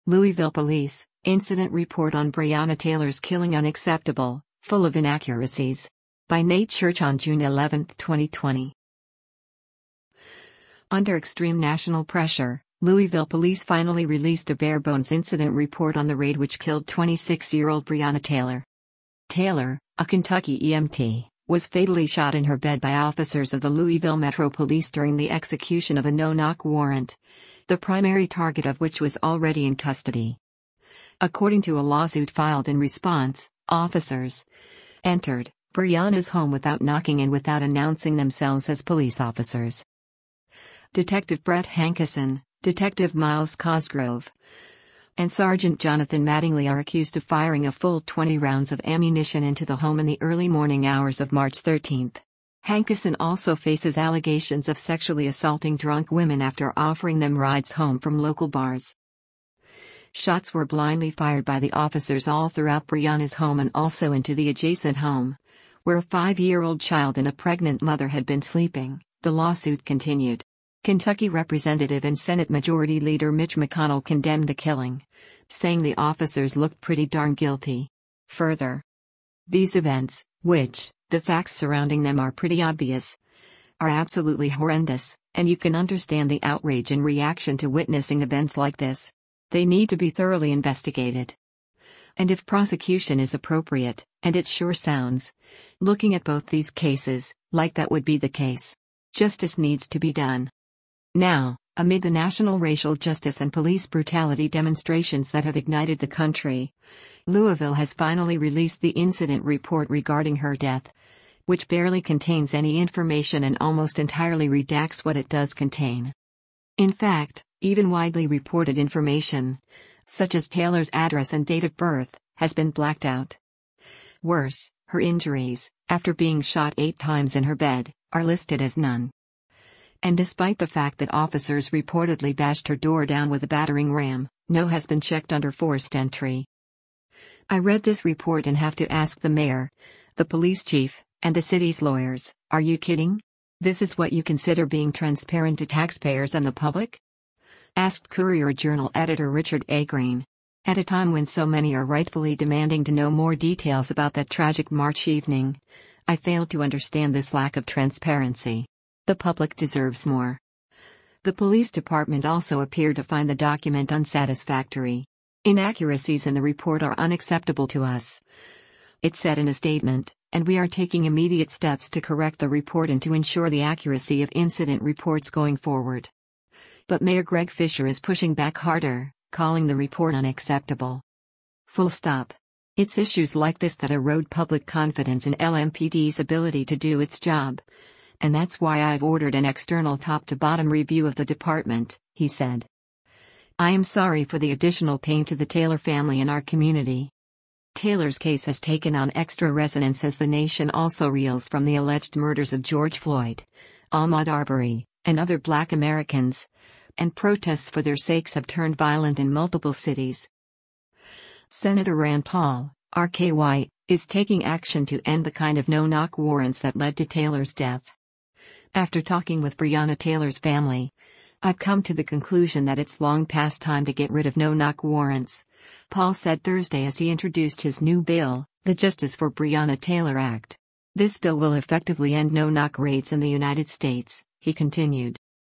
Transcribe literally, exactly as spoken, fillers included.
Louisville Police, incident report on Breonna Taylor's killing unacceptable, full of inaccuracies. By Nate Church on June eleventh, twenty twenty. Under extreme national pressure, Louisville Police finally released a bare-bones incident report on the raid which killed twenty-six-year-old Breonna Taylor. Taylor, a Kentucky E M T, was fatally shot in her bed by officers of the Louisville Metro Police during the execution of a no-knock warrant, the primary target of which was already in custody. According to a lawsuit filed in response, officers entered Breonna's home without knocking and without announcing themselves as police officers. Detective Brett Hankison, Detective Miles Cosgrove, and Sergeant Jonathan Mattingly are accused of firing a full twenty rounds of ammunition into the home in the early morning hours of March thirteenth. Hankison also faces allegations of sexually assaulting drunk women after offering them rides home from local bars. Shots were blindly fired by the officers all throughout Breonna's home and also into the adjacent home, where a five-year-old child and a pregnant mother had been sleeping, the lawsuit continued. Kentucky Representative and Senate Majority Leader Mitch McConnell condemned the killing, saying the officers looked pretty darn guilty. Further, these events, which, the facts surrounding them are pretty obvious, are absolutely horrendous, and you can understand the outrage and reaction to witnessing events like this. They need to be thoroughly investigated. And if prosecution is appropriate, and it sure sounds, looking at both these cases, like that would be the case, justice needs to be done. Now, amid the national racial justice and police brutality demonstrations that have ignited the country, Louisville has finally released the incident report regarding her death, which barely contains any information and almost entirely redacts what it does contain. In fact, even widely reported information, such as Taylor's address and date of birth, has been blacked out. Worse, her injuries, after being shot eight times in her bed, are listed as none. And despite the fact that officers reportedly bashed her door down with a battering ram, no has been checked under forced entry. I read this report and have to ask the mayor, the police chief, and the city's lawyers, are you kidding? This is what you consider being transparent to taxpayers and the public? Asked Courier-Journal editor Richard A. Green. At a time when so many are rightfully demanding to know more details about that tragic March evening, I failed to understand this lack of transparency. The public deserves more. The police department also appeared to find the document unsatisfactory. Inaccuracies in the report are unacceptable to us, it said in a statement, and we are taking immediate steps to correct the report and to ensure the accuracy of incident reports going forward. But Mayor Greg Fisher is pushing back harder, calling the report unacceptable. Full stop. It's issues like this that erode public confidence in L M P D's ability to do its job. And that's why I've ordered an external top-to-bottom review of the department, he said. I am sorry for the additional pain to the Taylor family and our community. Taylor's case has taken on extra resonance as the nation also reels from the alleged murders of George Floyd, Ahmaud Arbery, and other Black Americans, and protests for their sakes have turned violent in multiple cities. Senator Rand Paul, R K Y, is taking action to end the kind of no-knock warrants that led to Taylor's death. After talking with Breonna Taylor's family, I've come to the conclusion that it's long past time to get rid of no-knock warrants, Paul said Thursday as he introduced his new bill, the Justice for Breonna Taylor Act. This bill will effectively end no-knock raids in the United States, he continued.